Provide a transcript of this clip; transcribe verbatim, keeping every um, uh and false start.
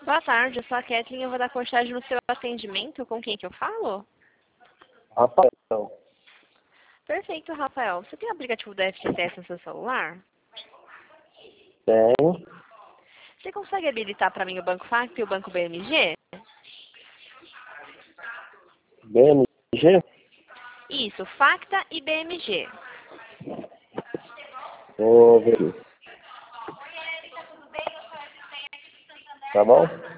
Boa tarde, eu sou a Kathleen e eu vou dar continuidade no seu atendimento. Com quem que eu falo? Rafael. Perfeito, Rafael. Você tem o aplicativo da F G T S no seu celular? Tenho. Você consegue habilitar para mim o Banco Facta e o Banco B M G? B M G? Isso, Facta e B M G. Vou ver aqui. Tá bom?